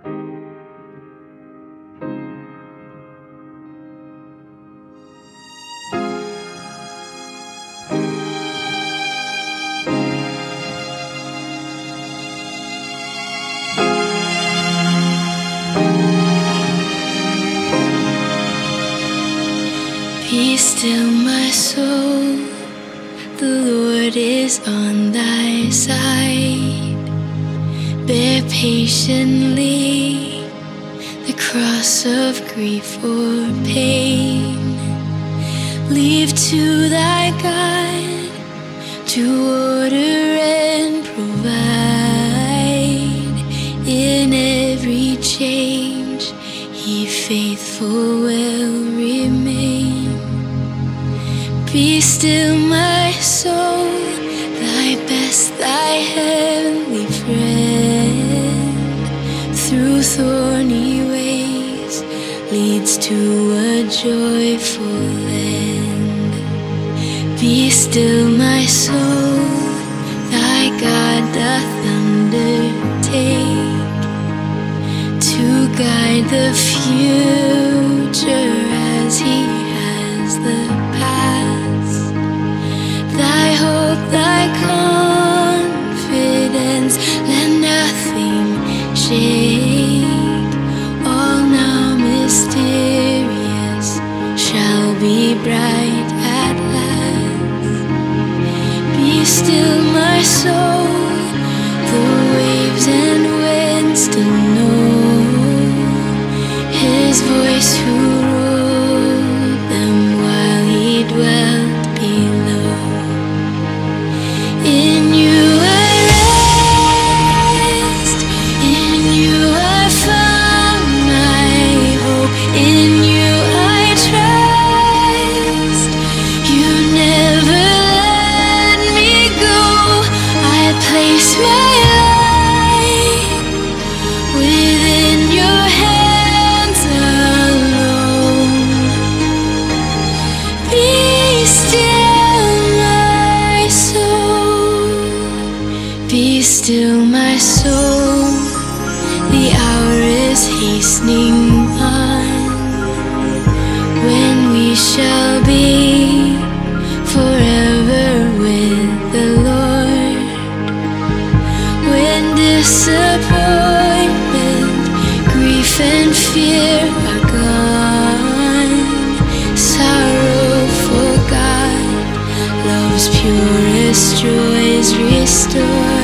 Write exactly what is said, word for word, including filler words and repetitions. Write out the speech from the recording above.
Be still, my soul, the Lord is on thy side. Bear patiently the cross of grief or pain. Leave to thy God to order and provide. In every change He faithful will remain. Be still, my soul, thy best, thy heavenly friend, through thorny ways leads to a joyful end. Be still, my soul, thy God doth undertake to guide the future as He has the past. Thy hope, thy confidence, let nothing shake. All now mysterious shall be bright at last. Be still, my soul, the waves and winds still know His voice who ruled them while He dwelt below. In you I rest, in you I found my hope, in you I trust. You never let me go. I place my life within your hands alone. Be still, my soul. Be still, my soul. The hour is hastening on when we shall be forever with the Lord. When disappointment, grief and fear are gone, sorrow forgot, love's purest joys restored.